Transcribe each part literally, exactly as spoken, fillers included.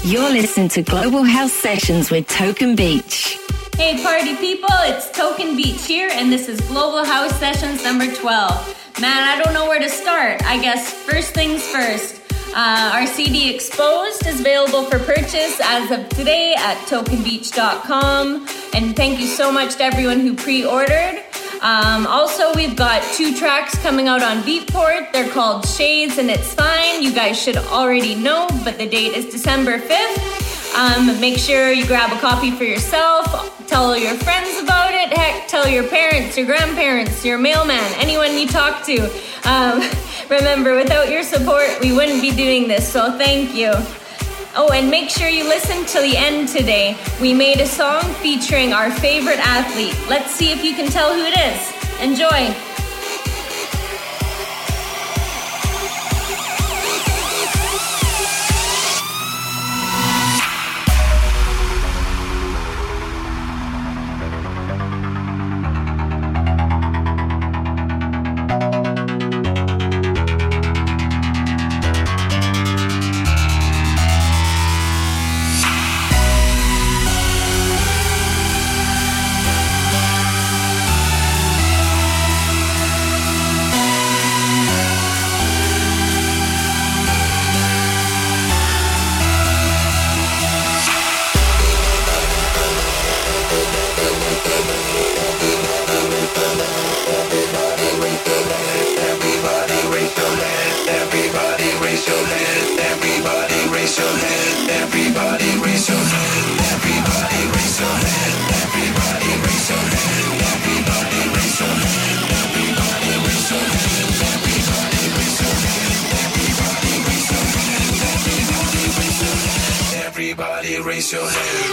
You're listening to Global House Sessions with Token Beach. Hey party people, it's Token Beach here, and this is Global House Sessions number twelve. Man, I don't know where to start. I guess first things first. Uh, our C D Exposed is available for purchase as of today at token beach dot com. And thank you so much to everyone who pre-ordered. Um, also, we've got two tracks coming out on Beatport. They're called Shades and It's Fine. You guys should already know, but the date is December fifth. Um, make sure you grab a copy for yourself. Tell your friends about it. Heck, tell your parents, your grandparents, your mailman, anyone you talk to. Um, remember, without your support, we wouldn't be doing this, so thank you. Oh, and make sure you listen till the end today. We made a song featuring our favorite athlete. Let's see if you can tell who it is. Enjoy. Everybody raise your hand.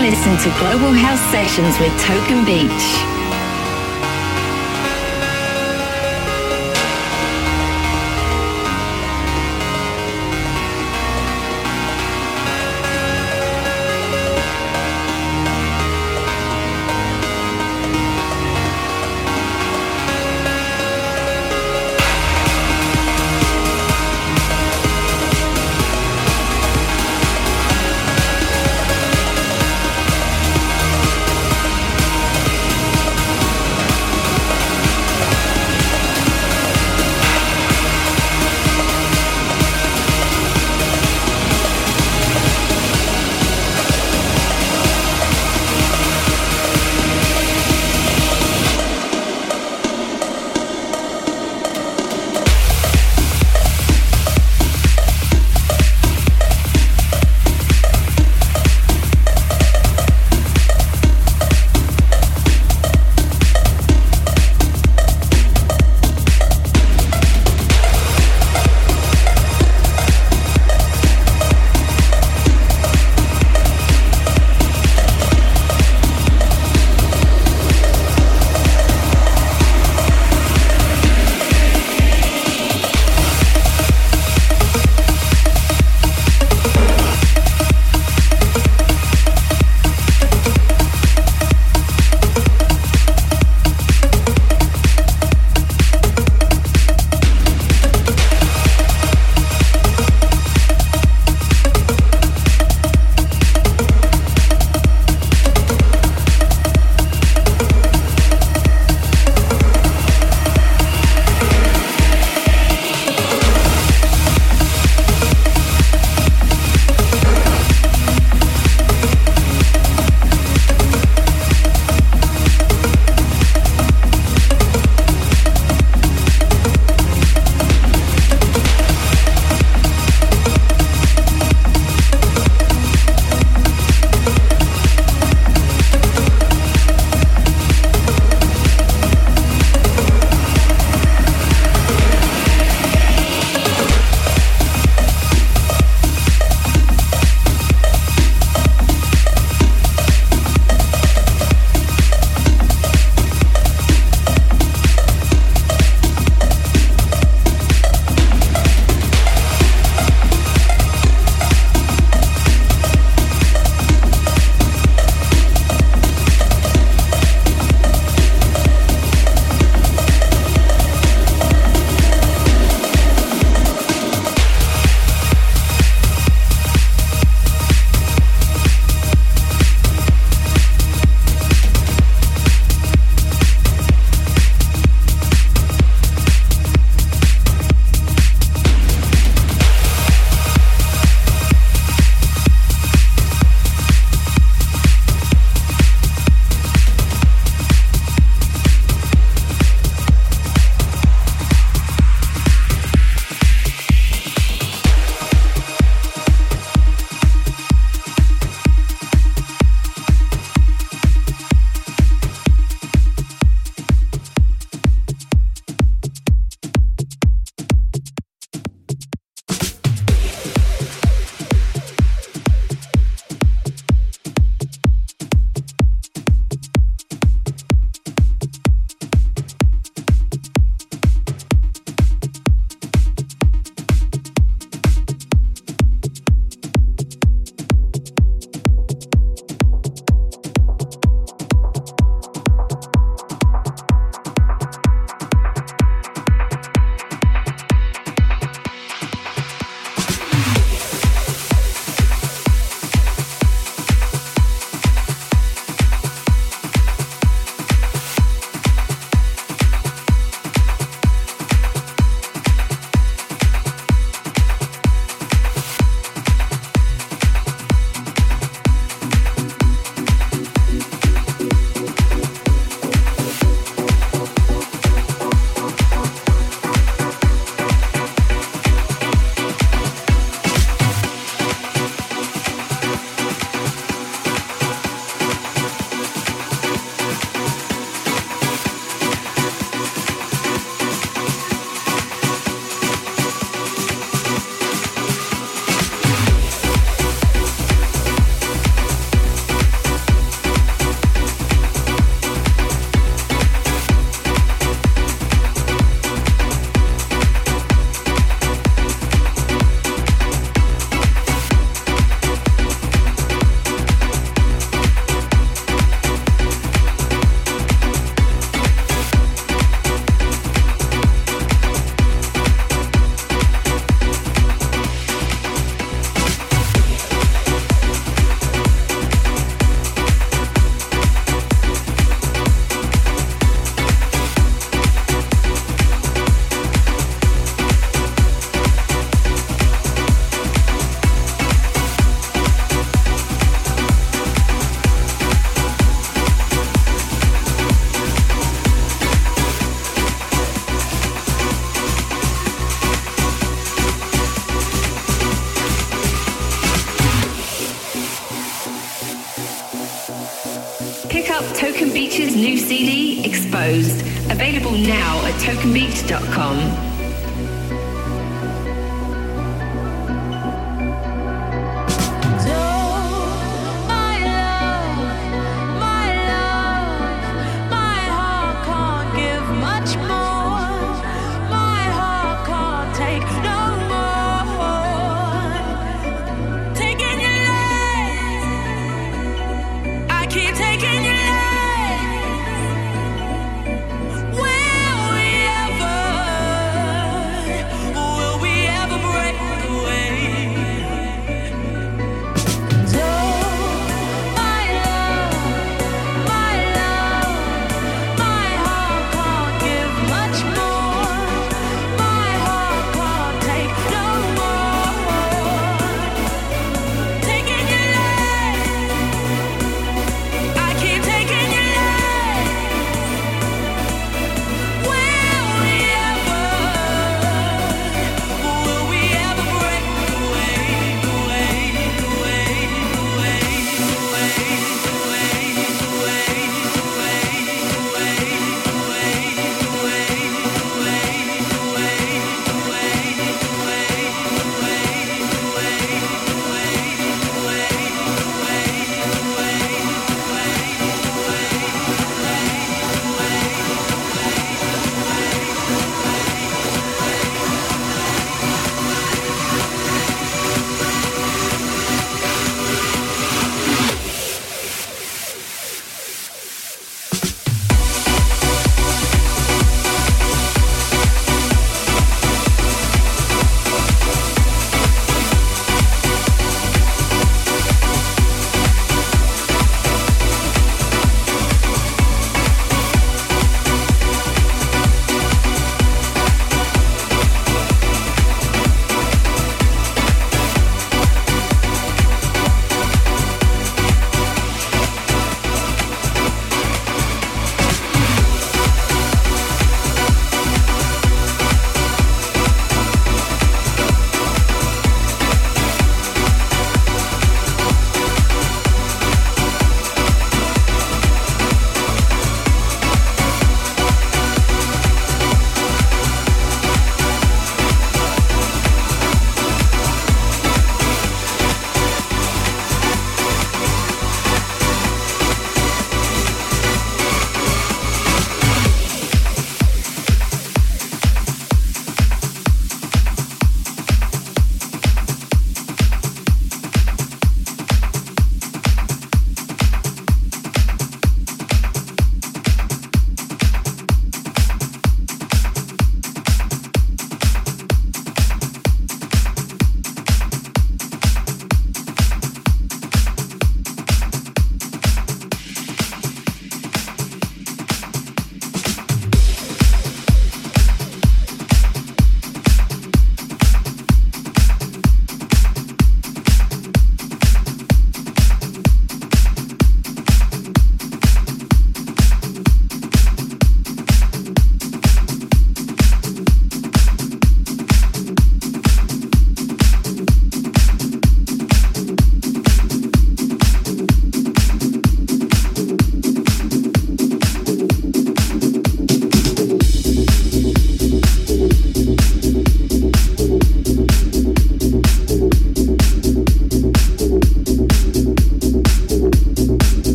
listening to Global House Sessions with Token Beach. Token Beach's new C D, Exposed, available now at token beach dot com. Will we ever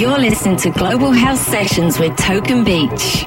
You're listening to Global House Sessions with Token Beach.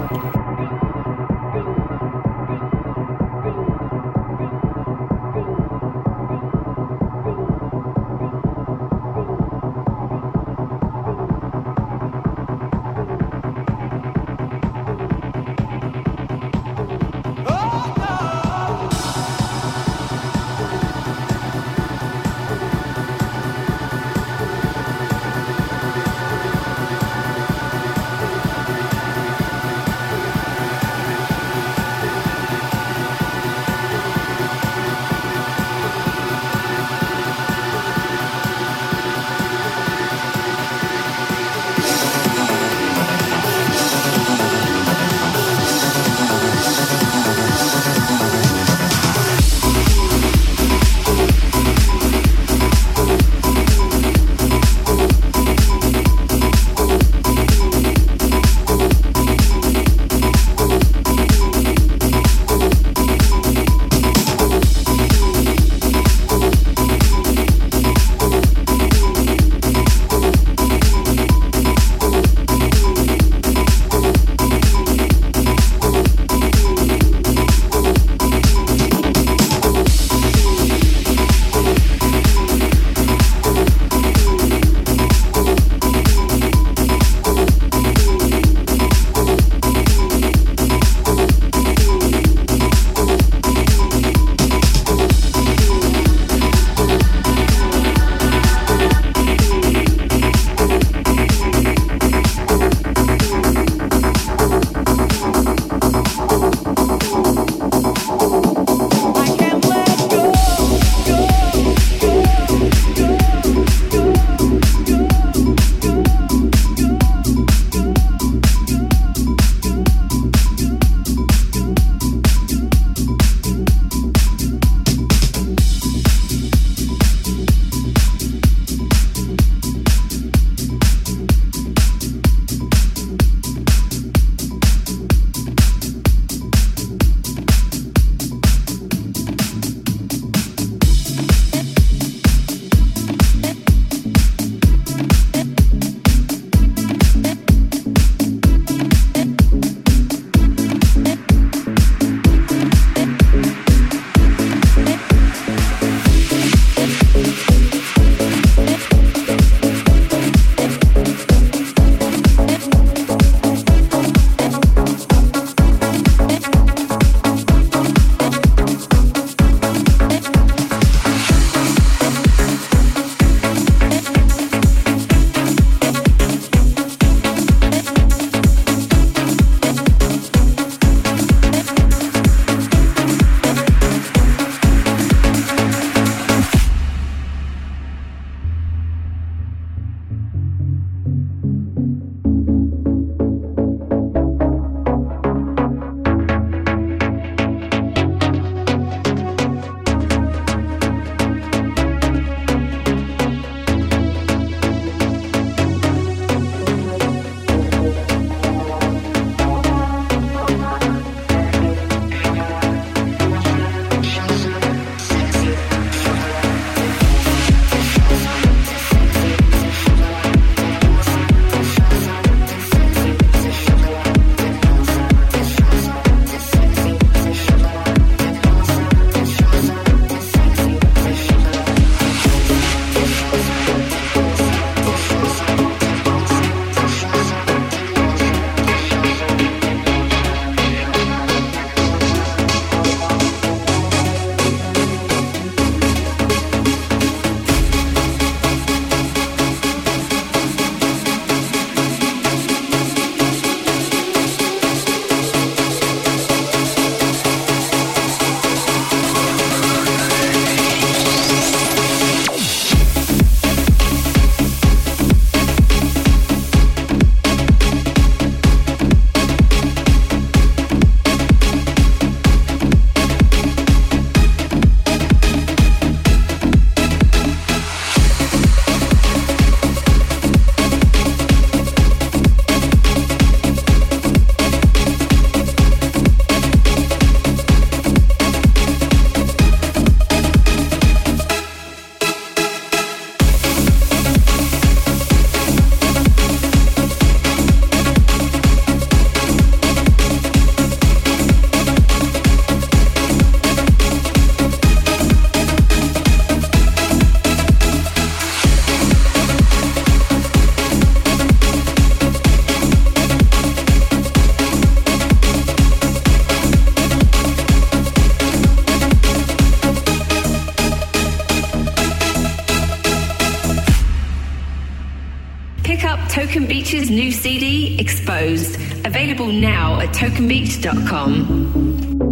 Token Beach's new C D, Exposed, available now at token beach dot com.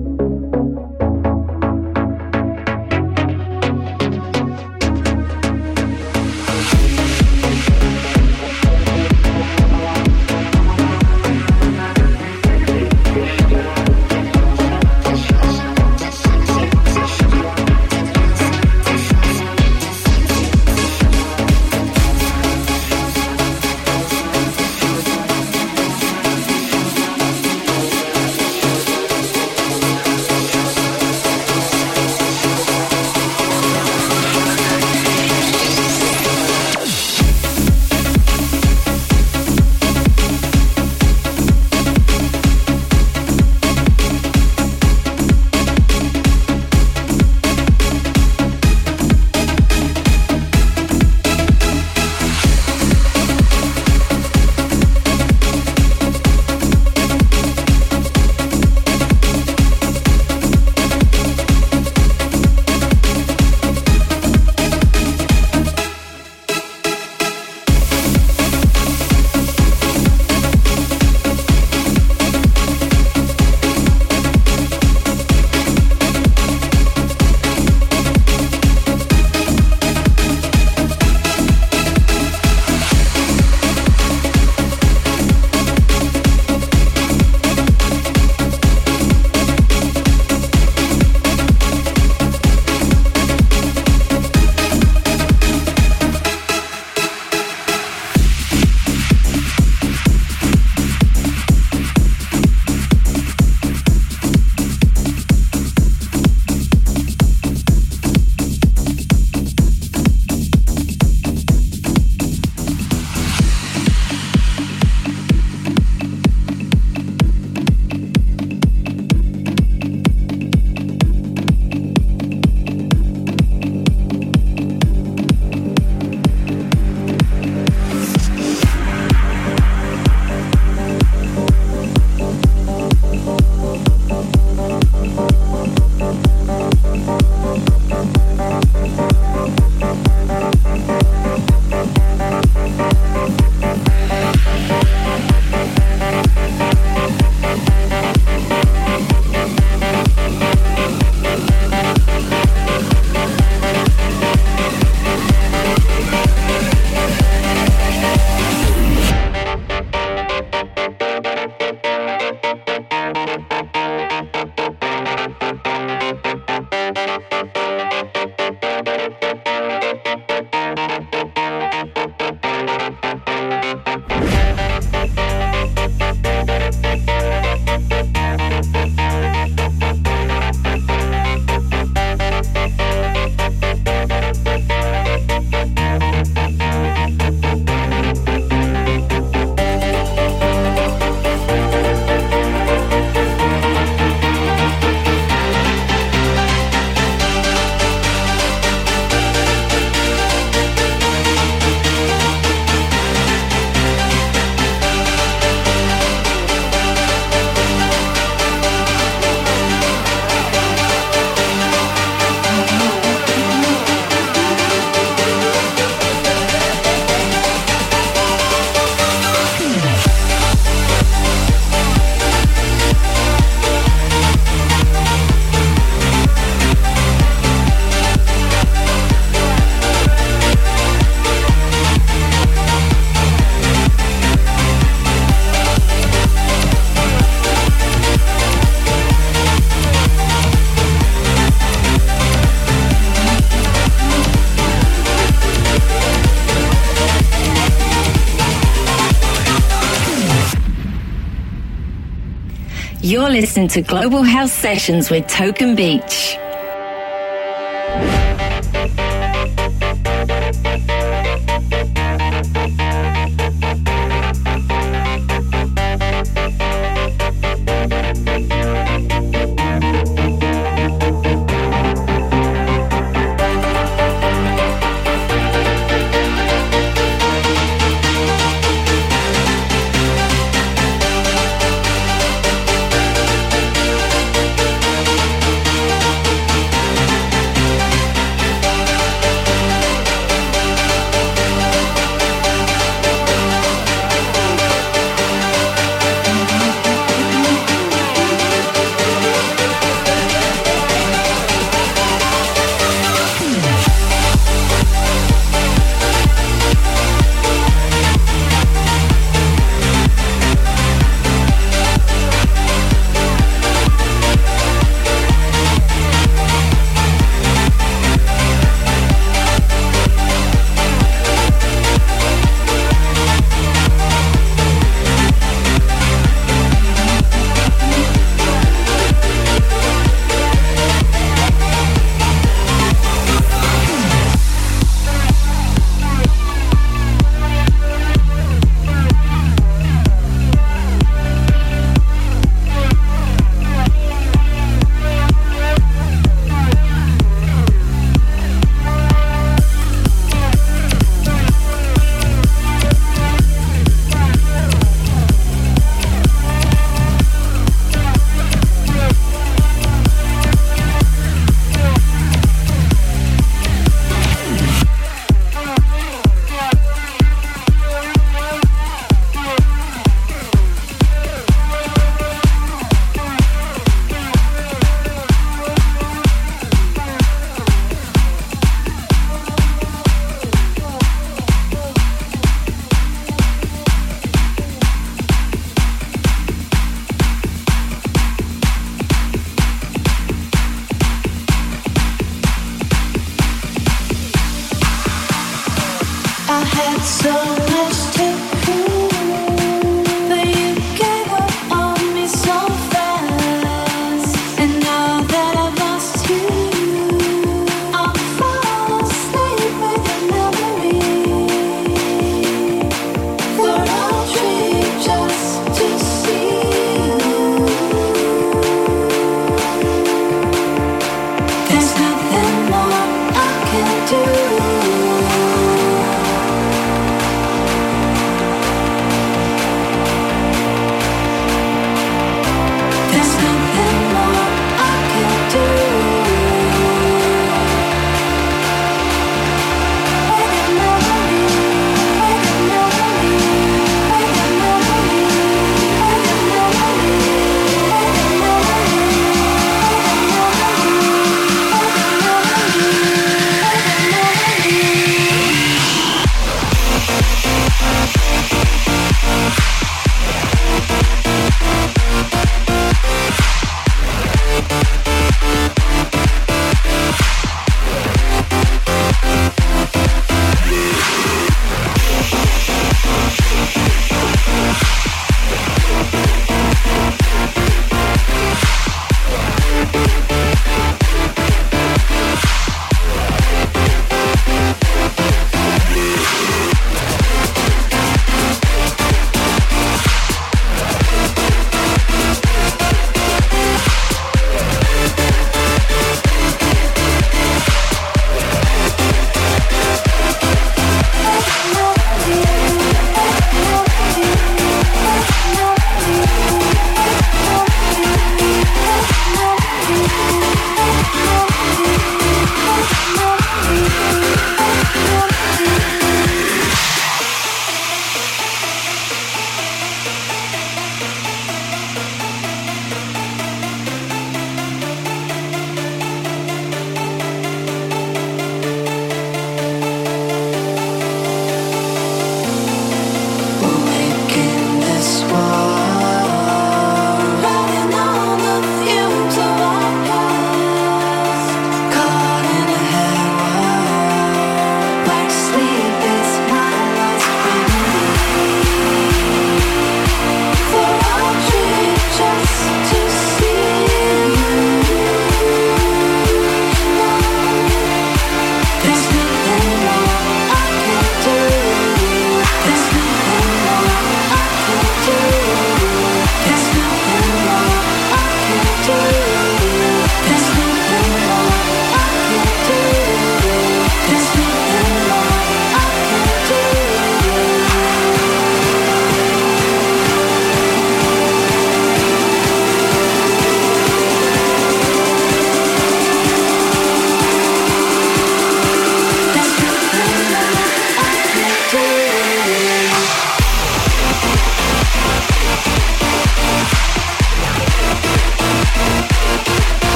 You're listening to Global House Sessions with Token Beach.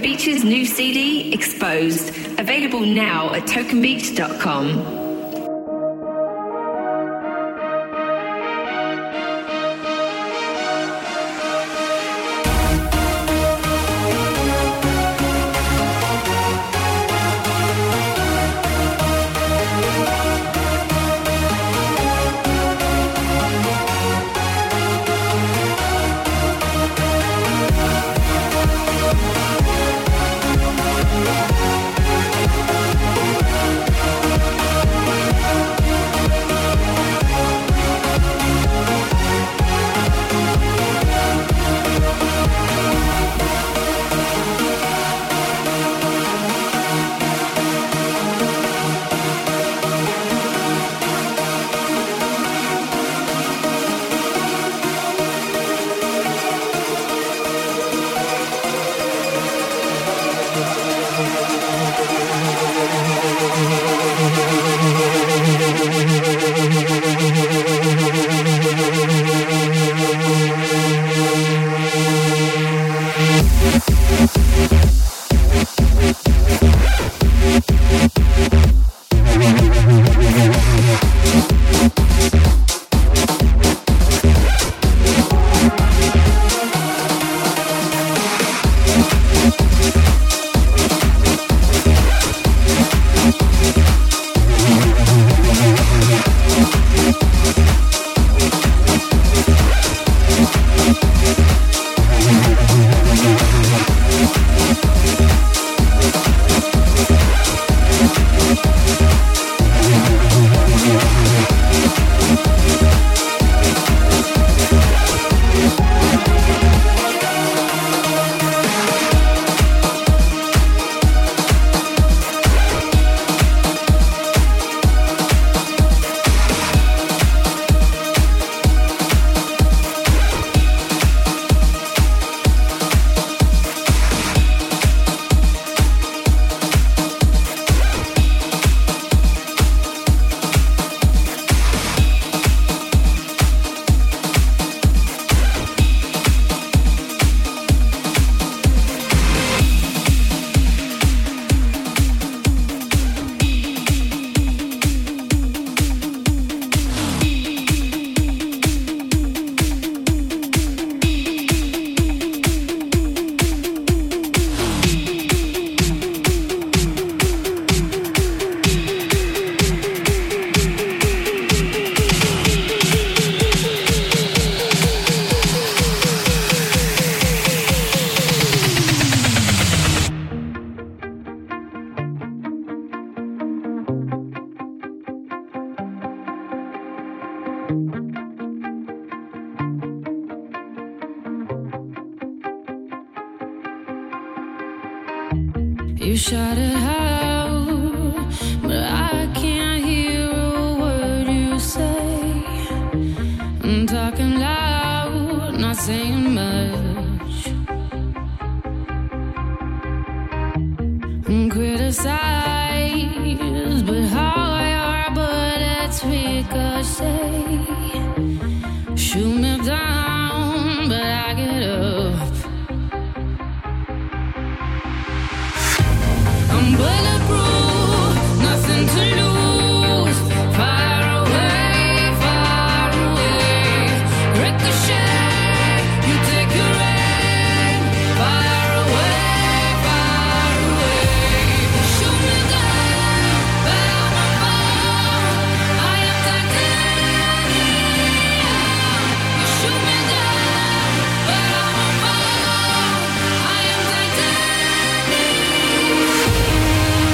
Beach's new C D, Exposed, available now at token beach dot com. You shout it out, but I can't hear a word you say. I'm talking loud, not saying much. I'm criticized, but how your bullets ricochet. Shoot me down, but I get up. I'm bulletproof, nothing to lose. Far away, far away. Ricochet, you take your aim. Far away, far away. Shoot me down, but I won't fall. I am titanium. You shoot me down, but I won't fall. I am titanium.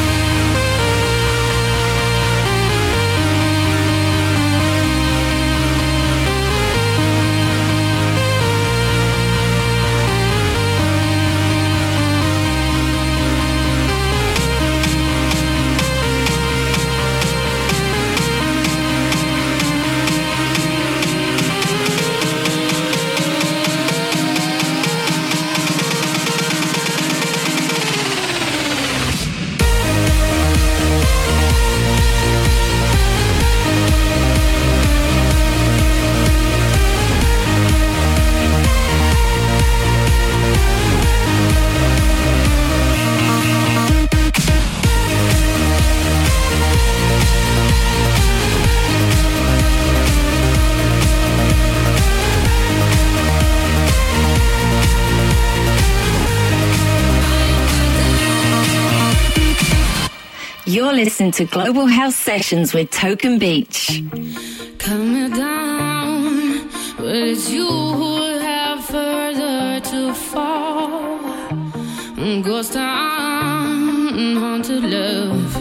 You're listening to Global House Sessions with Token Beach. Coming down, but it's you who have further to fall. Ghost town, haunted love.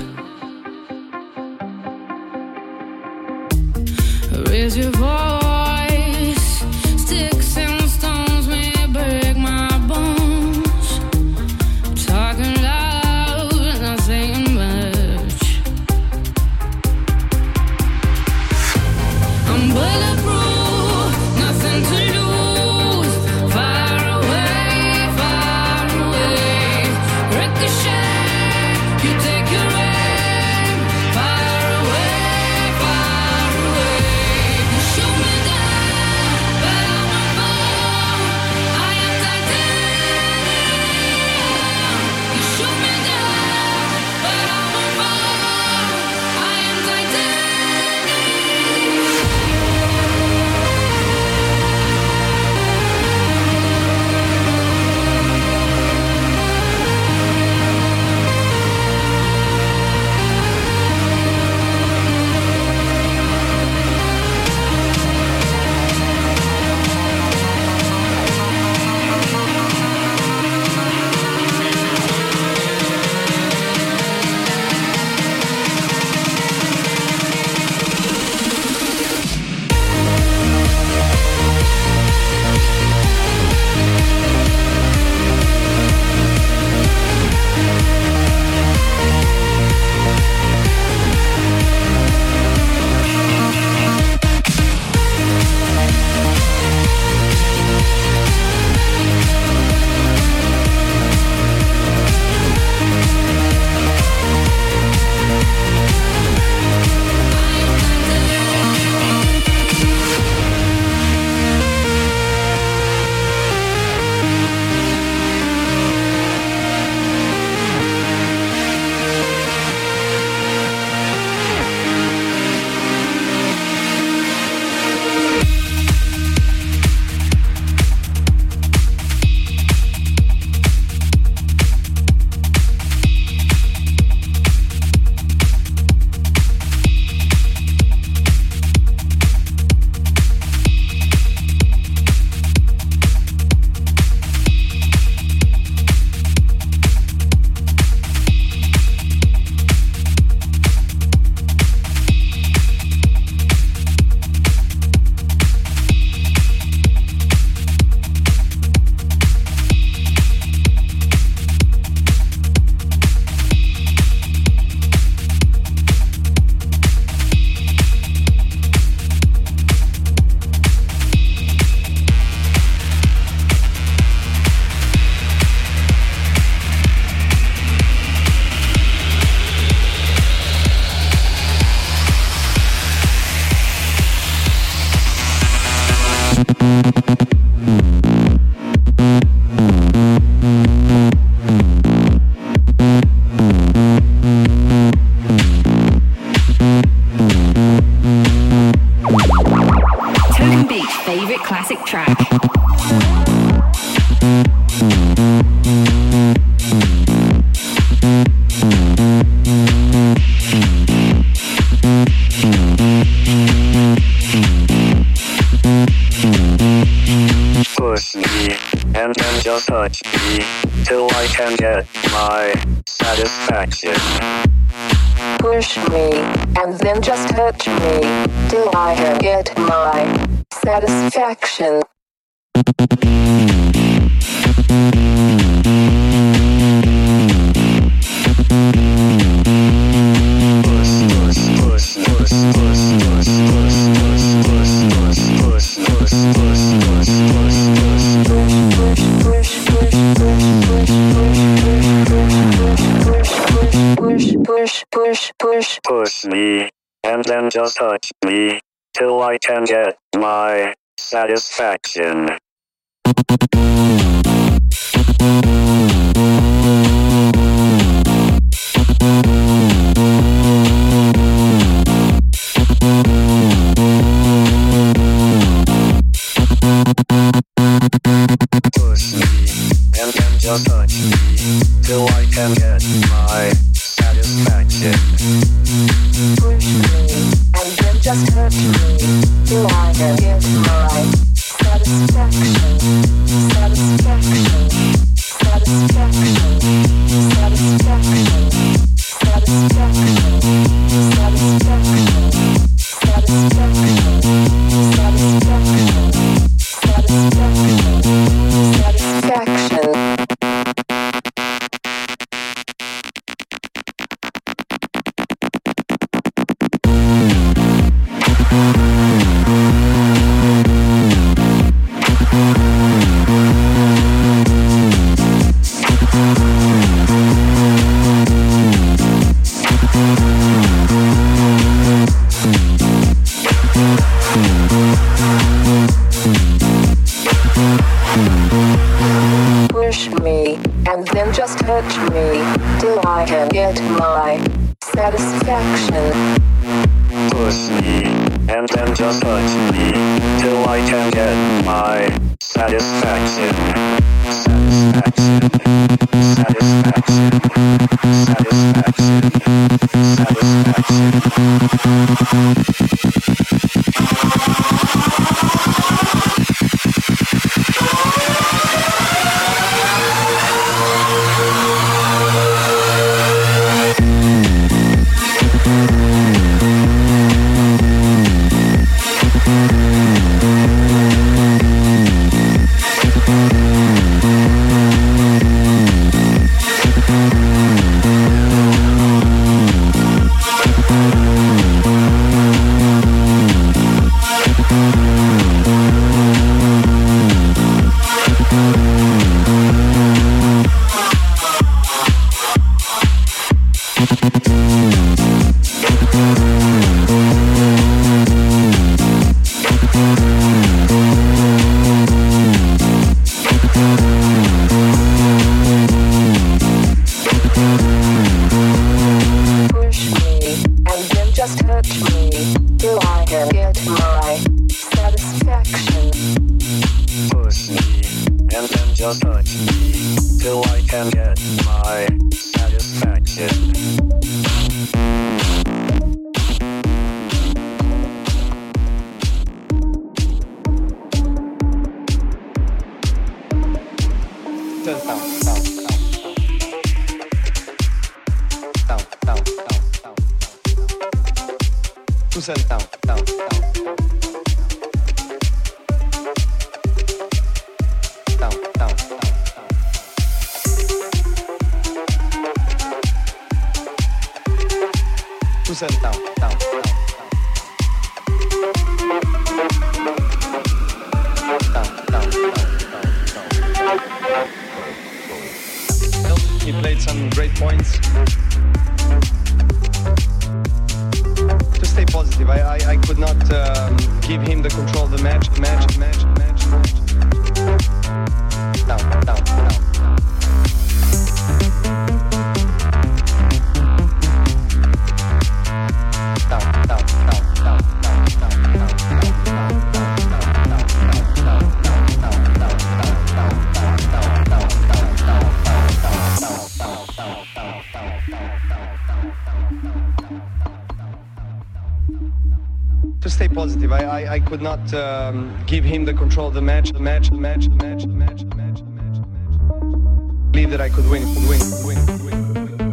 Raise your voice, sticks and stones may break my bones. Talking loud, not saying much. I'm bulletproof, nothing to lose. Far away, far away. Ricochet, you take your aim. Far away, far away. You shoot me down, but I won't fall. I am titanium. You shoot me down, but I won't fall. I am Token Beach favorite classic track. Push me, and then just touch me, till I can get my satisfaction. Push me, and then just touch me, till I can get my satisfaction. Push, push, push. Push me, and then just touch me, till I can get my satisfaction. Push me, and then just touch me, till I can get my satisfaction. satisfaction. Push me, and then just hurt me, till I can get my satisfaction. Satisfaction. Satisfaction. Satisfaction. Satisfaction. Satisfaction. Satisfaction. Satisfaction. Satisfaction. Push me, and then just hurt me, till I can get my satisfaction. Push me, and then just touch me, till I can get my satisfaction. Satisfaction. Satisfaction. Satisfaction. He played some great points. To stay positive, I I, I could not um, give him the control of the match, match, match, match, match. Down, down, down. To stay positive, I, I, I could not um, give him the control of the match, the match, the match, the match, the match, the match, the match, the match. Believe that I could win, could win, could win, could win.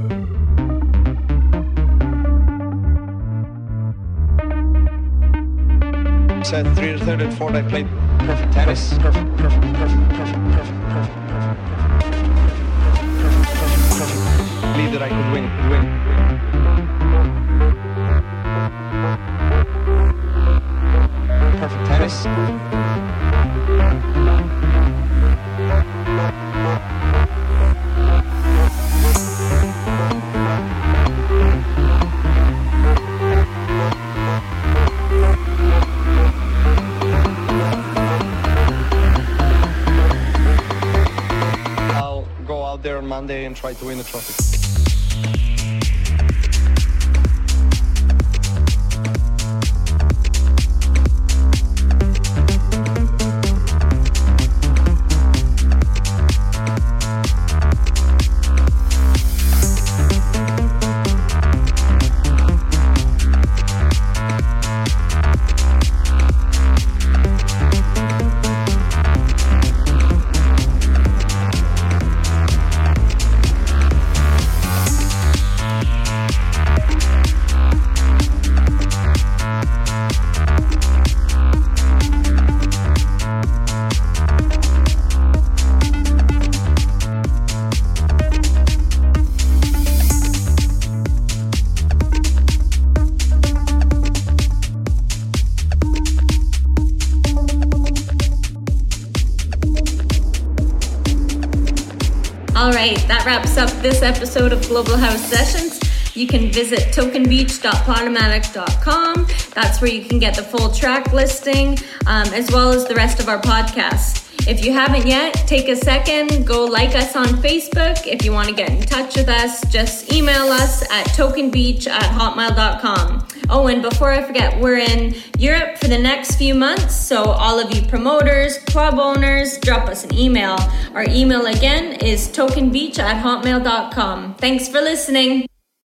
Set three, third, and fourth, I played perfect tennis, perfect, perfect, perfect, perfect, perfect, perfect, perfect, perfect, perfect, perfect. Believe that I could win, could win, could win. Perfect tennis. I'll go out there on Monday and try to win the trophy. that wraps up this episode of Global House Sessions. You can visit token beach dot podomatic dot com. That's where you can get the full track listing, um, as well as the rest of our podcasts. If you haven't yet, take a second, go like us on Facebook. If you want to get in touch with us, just email us at tokenbeach at hotmail dot com. Oh, and before I forget, we're in Europe for the next few months, so all of you promoters, club owners, drop us an email. Our email again is tokenbeach at hotmail dot com. Thanks for listening.